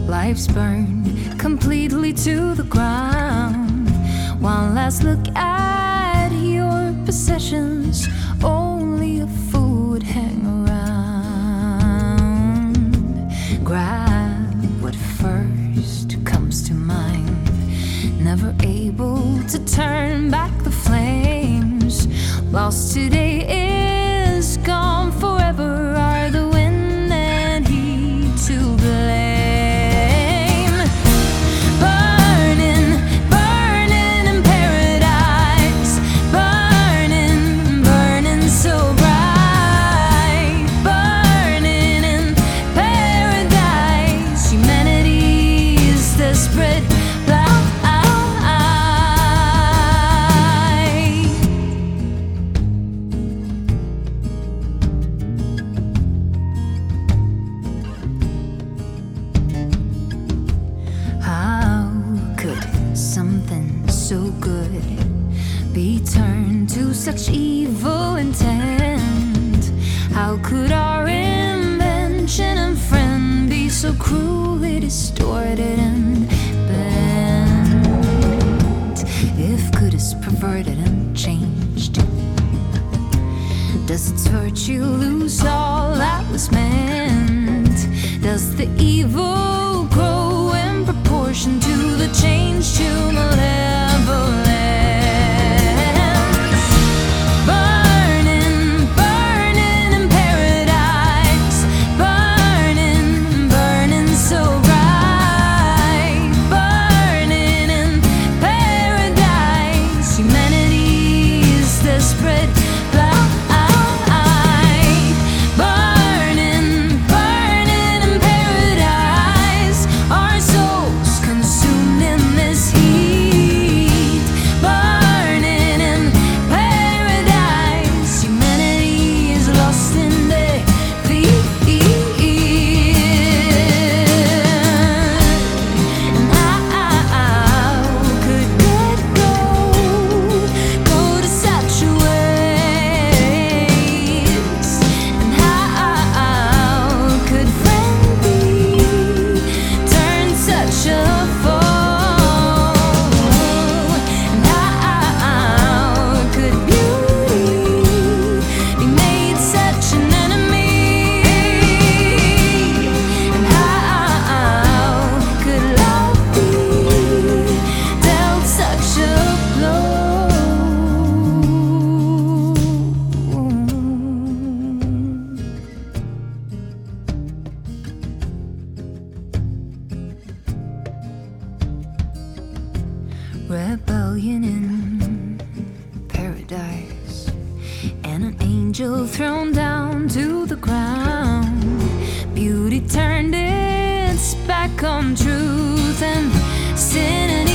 Life's burned completely to the ground. One last look at your possessions, only a fool would hang around. Grab what first comes to mind, never able to turn back the flames. Lost today is gone forever, are the wind and heat to blame. Burning, burning in paradise, burning, burning so bright. Burning in paradise, humanity is desperate. Something so good be turned to such evil intent? How could our invention and friend be so cruelly distorted and bent? If good is perverted and changed, does its virtue lose all that was meant? Does the evil grow in proportion to the change to malevolence? Burning, burning in paradise, burning, burning so bright. Burning in paradise, humanity is desperate. Rebellion in paradise, and an angel thrown down to the ground. Beauty turned its back on truth, and sin and